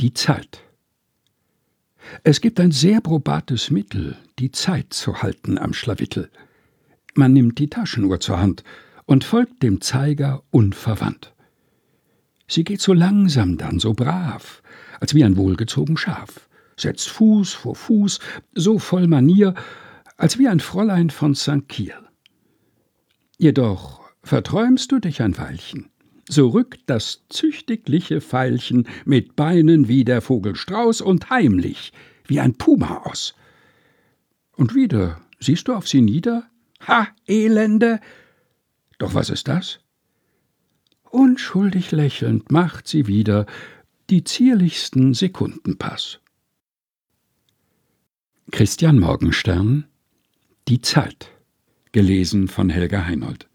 Die Zeit. Es gibt ein sehr probates Mittel, die Zeit zu halten am Schlawittel. Man nimmt die Taschenuhr zur Hand und folgt dem Zeiger unverwandt. Sie geht so langsam dann, so brav, als wie ein wohlgezogen Schaf, setzt Fuß vor Fuß, so voll Manier, als wie ein Fräulein von St. Kier. Jedoch verträumst du dich ein Weilchen, so rückt das züchtigliche Veilchen mit Beinen wie der Vogel Strauß und heimlich wie ein Puma aus. Und wieder siehst du auf sie nieder? Ha, Elende! Doch was ist das? Unschuldig lächelnd macht sie wieder die zierlichsten Sekundenpass. Christian Morgenstern: Die Zeit. Gelesen von Helga Heinold.